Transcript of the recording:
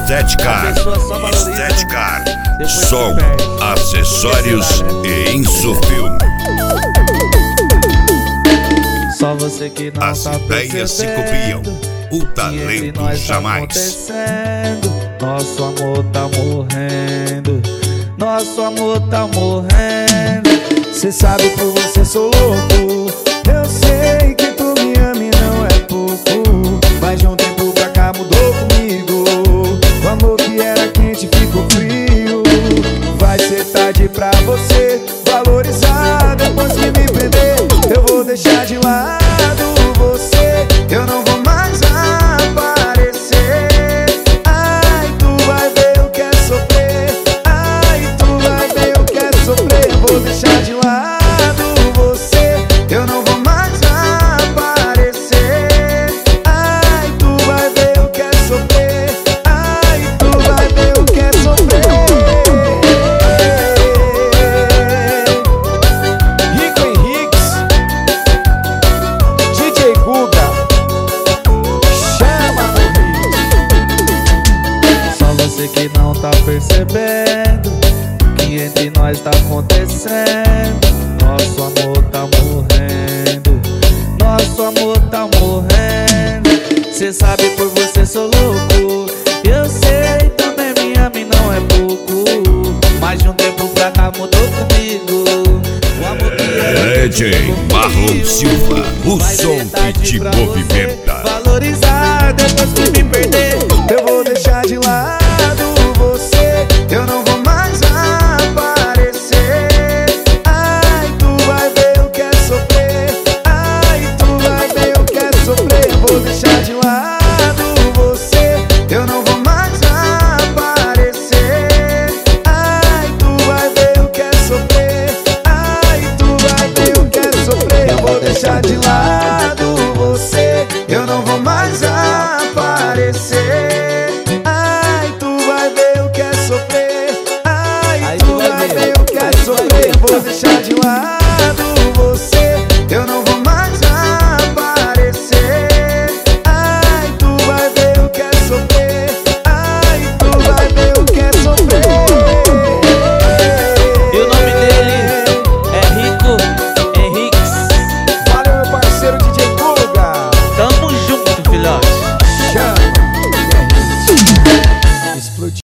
Estética, som, acessórios e insufilme. Só você que não As ideias se copiam, o talento jamais. Nosso amor tá morrendo, nosso amor tá morrendo. Cê sabe por você sou louco. Eu sei que tu me ama e não é pouco. Mas de um tempo pra cá mudou comigo. O amor que era quente ficou frio. Vai ser tarde pra você valorizar. Depois que me perder, eu vou deixar de lado você. Eu não vou mais aparecer. Ai, tu vai ver eu quero sofrer. Ai, tu vai ver eu quero sofrer. Eu vou deixar de lado você. Eu não vou mais aparecer. Ai, tu vai ver eu quero sofrer. Ai, tu vai ver eu quero sofrer. Rico Henriques, DJ Guga, chama comigo. Só você que não tá percebendo que entre nós tá acontecendo. Nosso amor tá morrendo, nosso amor tá morrendo. Cê sabe por você sou louco. Eu sei também me ama e não é pouco. Mas de um tempo pra cá mudou comigo. O amor que era DJ Marlon Silva, o som que te movimenta. valorizar depois que me perder. Eu vou deixar de lado você. Eu não vou mais aparecer. Ai, tu vai ver eu quero sofrer. Ai, tu vai ver eu quero sofrer. Eu vou deixar de lado você. Eu não vou mais aparecer. Ai, tu vai ver eu quero sofrer. Ai, tu vai ver eu quero sofrer. Eu vou deixar de lado você. Eu não vou mais aparecer. Ai, tu vai ver eu quero sofrer. Ai, tu vai ver eu quero sofrer. Eu vou deixar de lado